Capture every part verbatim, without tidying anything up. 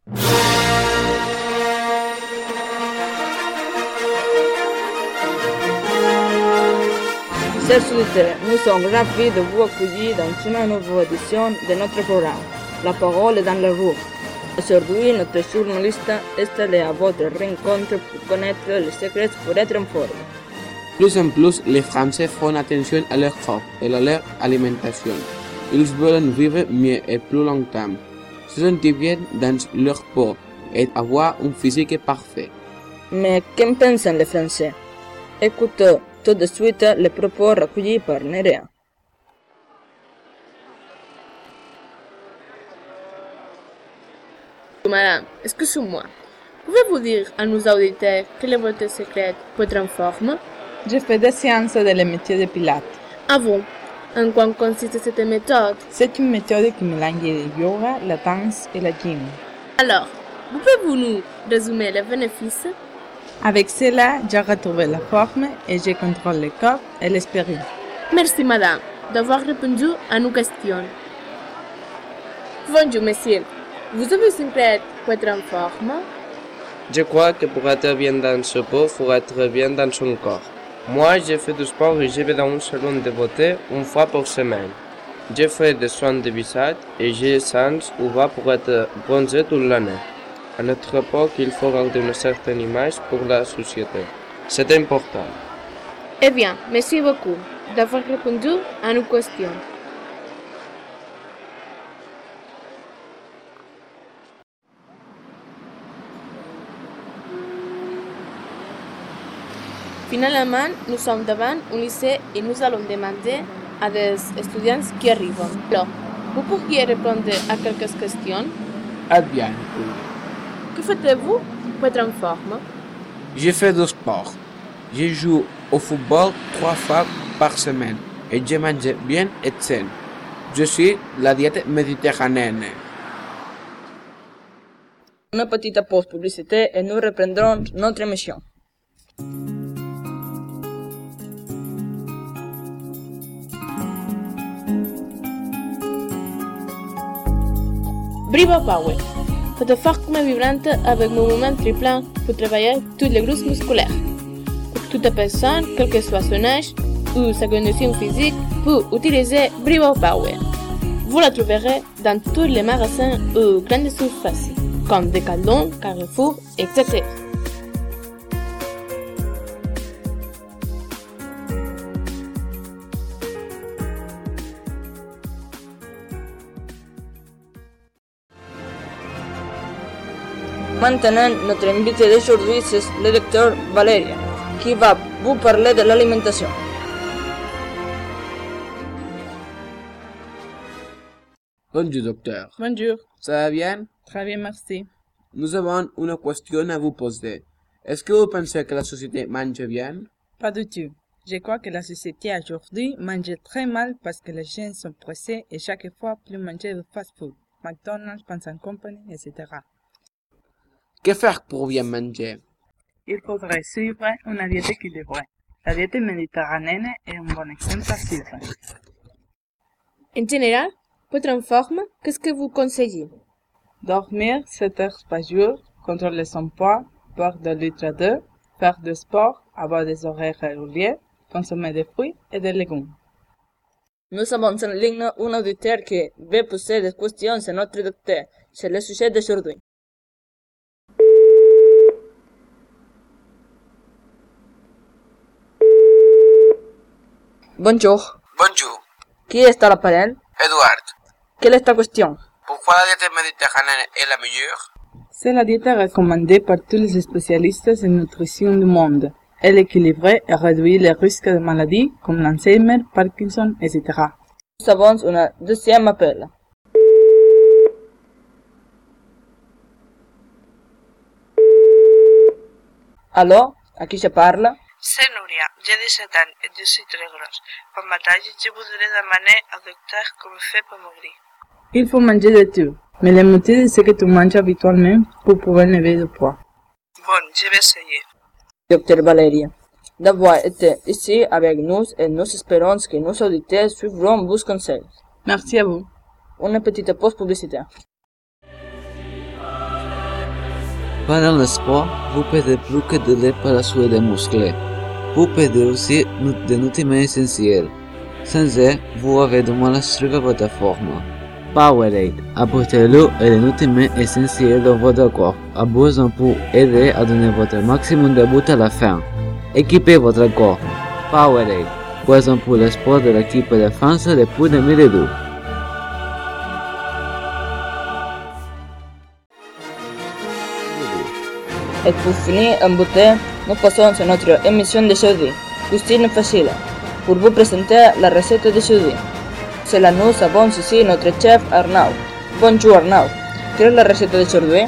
Chers auditeurs, nous sommes ravis de vous accueillir dans une nouvelle édition de notre programme. La parole est dans la rue. Aujourd'hui, notre journaliste est allé à votre rencontre pour connaître les secrets pour être en forme. Plus en plus, les Français font attention à leur corps et à leur alimentation. Ils veulent vivre mieux et plus longtemps, se sentir bien dans leur peau et avoir un physique parfait. Mais qu'en pensent les Français? Écoutez tout de suite les propos recueillis par Nerea. Madame, excusez-moi. Pouvez-vous dire à nos auditeurs quel est votre secret pour être en forme? Je fais des séances de le métier de Pilates. Ah bon? En quoi consiste cette méthode? C'est une méthode qui mélange le yoga, la danse et la gym. Alors, pouvez-vous nous résumer les bénéfices? Avec cela, j'ai retrouvé la forme et je contrôle le corps et l'esprit. Merci madame d'avoir répondu à nos questions. Bonjour monsieur, vous avez un secret pour être en forme? Je crois que pour être bien dans sa peau, il faut être bien dans son corps. Moi, je fais du sport et je vais dans un salon de beauté une fois par semaine. Je fais des soins de visage et j'ai sens ou va pour être bronzé toute l'année. À notre époque, il faut garder une certaine image pour la société. C'est important. Eh bien, merci beaucoup d'avoir répondu à nos questions. Finalement, nous sommes devant un lycée et nous allons demander à des étudiants qui arrivent. Alors, vous pourriez répondre à quelques questions? Ah bien. Que faites-vous pour être en forme? Je fais du sport. Je joue au football trois fois par semaine et je mange bien et sain. Je suis la diète méditerranéenne. Une petite pause publicité et nous reprendrons notre émission. Bravo Power. Faites forme vibrante avec mouvement triplant pour travailler tous les groupes musculaires. Pour toute personne, quel que soit son âge ou sa condition physique, peut utiliser Bravo Power. Vous la trouverez dans tous les magasins ou grandes surfaces, comme Decathlon, Carrefour, et cetera. Maintenant, notre invité d'aujourd'hui, c'est le docteur Valeria, qui va vous parler de l'alimentation. Bonjour docteur. Bonjour. Ça va bien? Très bien, merci. Nous avons une question à vous poser. Est-ce que vous pensez que la société mange bien? Pas du tout. Je crois que la société aujourd'hui mange très mal parce que les gens sont pressés et chaque fois plus manger de fast-food, McDonald's, Pizza Company, et cetera. Que faire pour bien manger? Il faudrait suivre une diète équilibrée. La diète méditerranéenne est un bon exemple à suivre. En général, pour être en forme, qu'est-ce que vous conseillez? Dormir sept heures par jour, contrôler son poids, boire de litres d'eau, faire du sport, avoir des horaires réguliers, consommer des fruits et des légumes. Nous avons en ligne un auditeur qui veut poser des questions à notre docteur. C'est le sujet d'aujourd'hui. Bonjour. Bonjour. Qui est à l'appareil? Edouard. Quelle est ta question? Pourquoi la diète méditerranéenne est la meilleure? C'est la diète recommandée par tous les spécialistes en nutrition du monde. Elle équilibre et réduit les risques de maladies comme l'Alzheimer, Parkinson, et cetera. Nous avons un deuxième appel. Allô? À qui je parle? C'est Nouria, j'ai dix-sept ans et je suis très grosse. Pour ma taille, je voudrais demander au docteur comment faire pour maigrir. Il faut manger de tout, mais le motif c'est que tu manges habituellement pour pouvoir lever du poids. Bon, je vais essayer. Docteur Valeria, d'avoir été ici avec nous et nous espérons que nos auditeurs suivront vos conseils. Merci à vous. Une petite pause publicitaire. Pendant le sport, vous perdez plus que de lait pour assurer des muscles. Vous perdez aussi des nutriments essentiels. Sans eux, vous avez du mal à suivre votre forme. Powerade. Apportez l'eau et les nutriments essentiels dans votre corps à besoin pour aider à donner votre maximum de but à la fin. Équipez votre corps. Powerade. Poison pour le sport de l'équipe de France depuis deux mille deux. Et pour finir en beauté, nous passons à notre émission de jeudi, Cuisine facile, pour vous présenter la recette de jeudi. Cela nous avons ici notre chef Arnaud. Bonjour Arnaud, quelle est la recette d'aujourd'hui?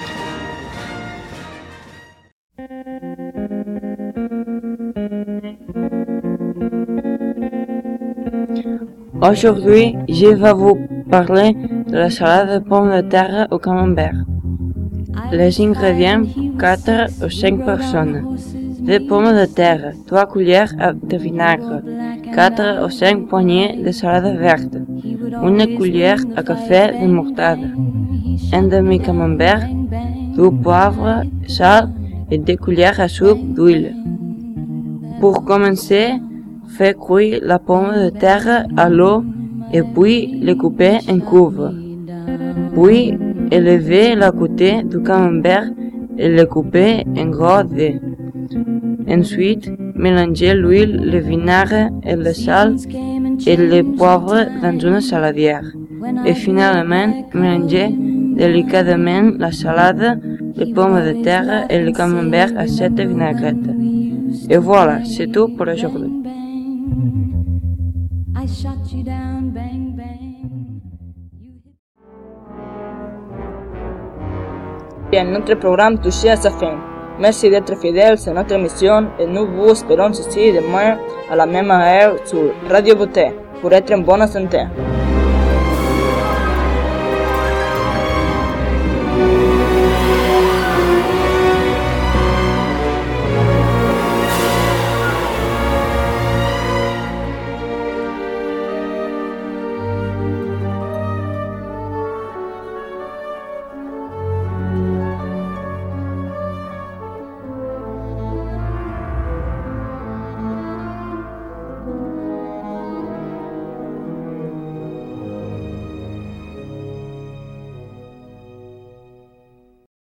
Aujourd'hui, je vais vous parler de la salade de pommes de terre au camembert. Les ingrédients, quatre ou cinq personnes. Des pommes de terre, trois cuillères de vinaigre, quatre ou cinq poignées de salade verte, une cuillère à café de moutarde, un demi-camembert, du poivre, sel et deux cuillères à soupe d'huile. Pour commencer, faites cuire la pomme de terre à l'eau et puis les couper en cubes. Puis, élevez la côté du camembert et le couper en gros dés. Ensuite, mélangez l'huile, le vinaigre et le sel et le poivre dans une saladière. Et finalement, mélangez délicatement la salade, les pommes de terre et le camembert à cette vinaigrette. Et voilà, c'est tout pour aujourd'hui. Bien, notre programme touche à sa fin. Merci d'être fidèles à notre émission et nous vous espérons ici demain à la même heure sur Radio Beauté pour être en bonne santé.